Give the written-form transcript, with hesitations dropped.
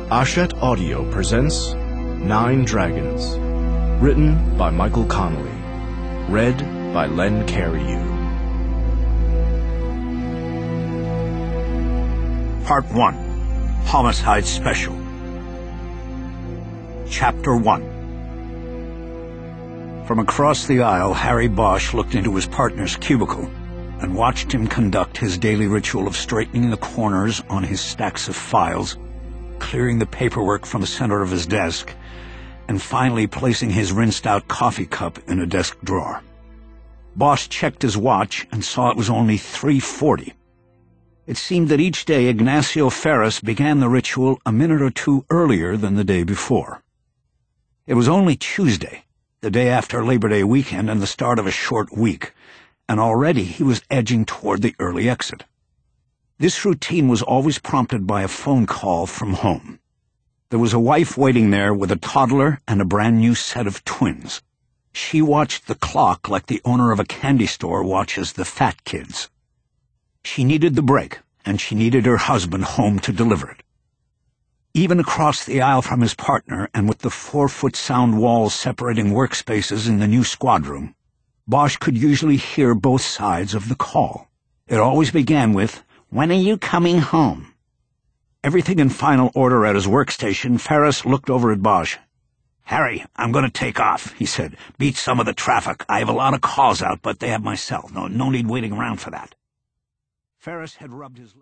Hachette Audio presents Nine Dragons, written by Michael Connelly, read by Len Cariou. Part 1, Homicide Special. Chapter 1. From across the aisle, Harry Bosch looked into his partner's cubicle and watched him conduct his daily ritual of straightening the corners on his stacks of files, clearing the paperwork from the center of his desk, and finally placing his rinsed-out coffee cup in a desk drawer. Bosch checked his watch and saw it was only 3:40. It seemed that each day Ignacio Ferris began the ritual a minute or two earlier than the day before. It was only Tuesday, the day after Labor Day weekend and the start of a short week, and already he was edging toward the early exit. This routine was always prompted by a phone call from home. There was a wife waiting there with a toddler and a brand-new set of twins. She watched the clock like the owner of a candy store watches the fat kids. She needed the break, and she needed her husband home to deliver it. Even across the aisle from his partner, and with the 4-foot sound walls separating workspaces in the new squad room, Bosch could usually hear both sides of the call. It always began with, "When are you coming home?" Everything in final order at his workstation, Ferris looked over at Bosch. "Harry, I'm going to take off," he said. "Beat some of the traffic. I have a lot of calls out, but they have my cell. No need waiting around for that." Ferris had rubbed his